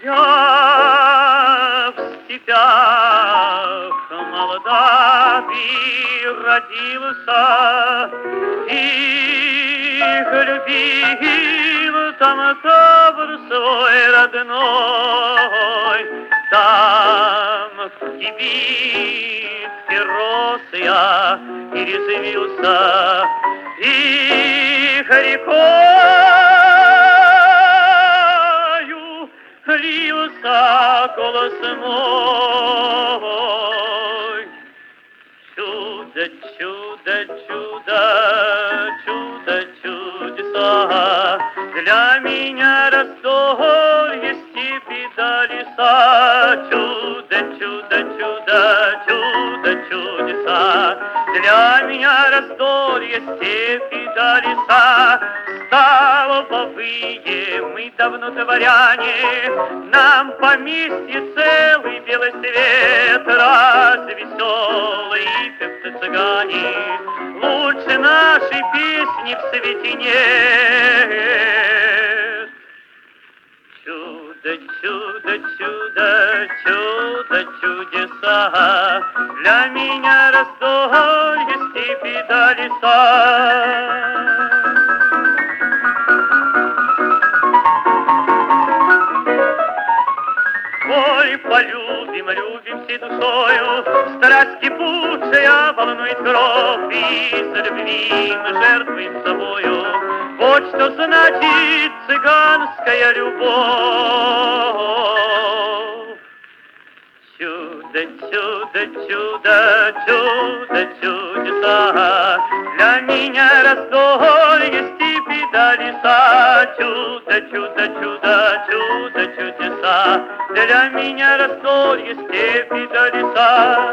Я в степях Молдавии родился, их любил там табор свой родной, там в кибитке рос я и резвился, их рекою лился голос мой. Чудо, чудо, чудо, чудо, чудеса, для меня раздолье степи до леса. Чудо, чудо, чудо, чудо, чудеса, для меня раздолье степи до леса. Столбовые мы давно дворяне, нам поместье целый белый свет, разве веселые певцы цыгане лучше нашей песни в свете нет. Чудо, чудо, чудо, чудо, чудеса, для меня раздолье степи до леса. Ой, полюбим, любим всей душою, страсть кипучая волнует кровь, и за любви мы жертвуем собою. Вот что значит цыганская любовь. Чудо, чудо, чудо, чудо, чудеса, для меня раздолье степи до леса. Чудо, чудо, чудо, чудо, чудеса, для меня раздолье степи до леса.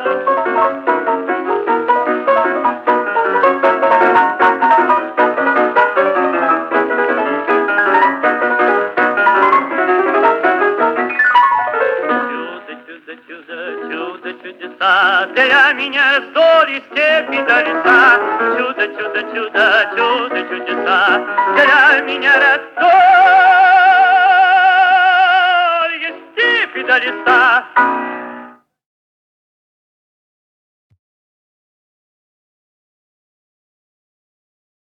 Для меня раздолье степи до леса. Чудо, чудо, чудо, чудо, чудеса, для меня раздолье степи до леса.